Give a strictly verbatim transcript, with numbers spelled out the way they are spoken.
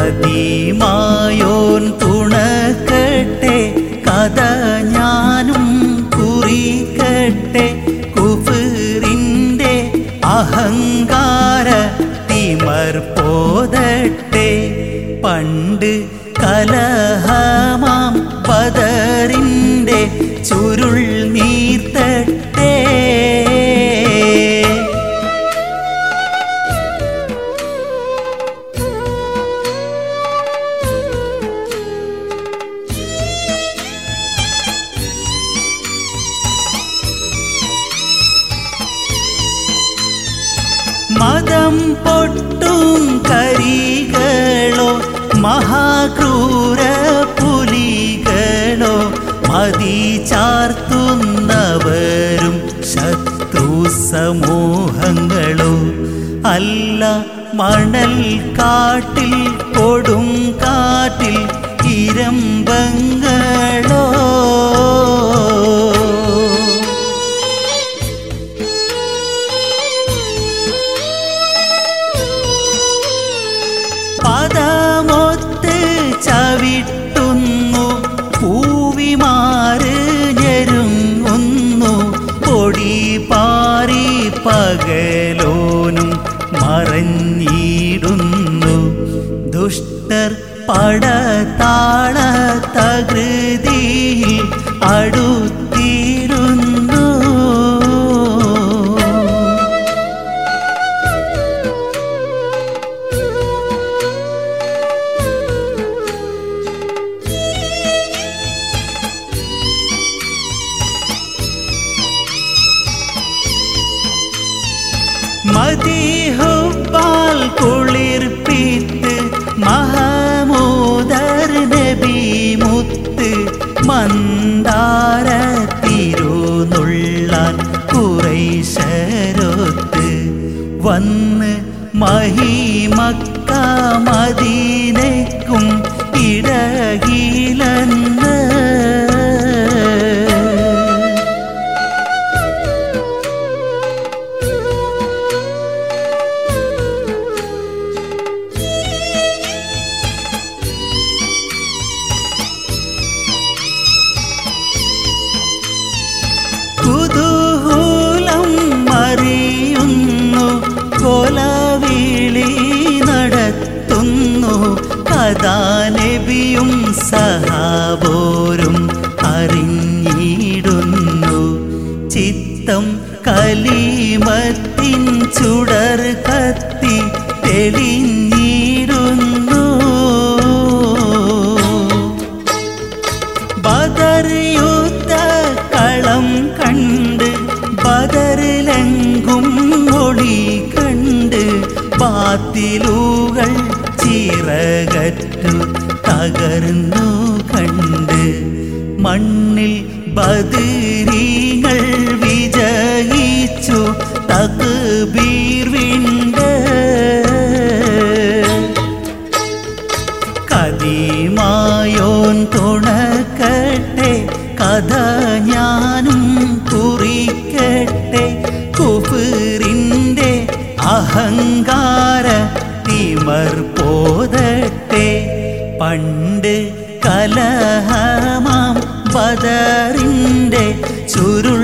കദീമായോൻ തുണക്കട്ടെ, കഥ ഞാനും കുറിക്കട്ടെ. കുഫറിന്റെ അഹങ്കാര തിമർ പോതട്ടെ. പണ്ട് കലഹമാം ബദറിന്റെ ചുരുൾ നീർത്തട്ടെ. മതം പൊട്ടും കരികളോ മഹാക്രൂര പുലികളോ, മതി ചാർത്തുന്നവരും ശത്രു സമൂഹങ്ങളോ, അല്ല മണൽ കാട്ടിൽ കൊടും കാറ്റിൽ ഇരമ്പങ്ങളോ. പദമൊത്ത് ചവിട്ടുന്നു പൂവിമാര് ഞെരുങ്ങുന്നു, പൊടി പാറി പകലോനും മറഞ്ഞിടുന്നു. ദുഷ്ടർ പടതാള തകൃതിയിൽ അടുത്തിരുന്നു. മദീഹുബ്ബാൽ കുളിർപ്പിത്ത് മഹമൂദർ നബി മുത്ത്, മന്ദാര തിരുനുള്ളാൻ ഖുറൈശരൊത്ത്. വന്ന് മഹിമക്ക മദീനയ്ക്കും ഇടകിലെന്ന്. കുതൂഹലം മറിയുന്നു, കൊലവിളി നടത്തുന്നു. കഥാനബിയും സഹാബോരും അറിഞ്ഞിടുന്നു. ചിത്തം കലിമത്തിൻ ചുടർ കത്തി തെളിഞ്ഞിടുന്നു. ബദർ യുദ്ധ കളം കണ്ട് ബദറിലെങ്കും ഒളി കണ്ട്, ബാത്തിലുകൾ ചിറകറ്റു തകർന്നു കണ്ട്. മണ്ണിൽ ബദരീങ്ങൾ വിജയിച്ചു തക്ബീർ വിണ്ട്. കദീമായോൻ തുണക്കട്ടെ, കഥ ഞാനും കുറിക്കട്ടെ. കുഫറിന്റെ അഹങ്കാര തിമർ പോതട്ടെ. പണ്ട് കലഹമാം ബദറിന്റെ ചുരു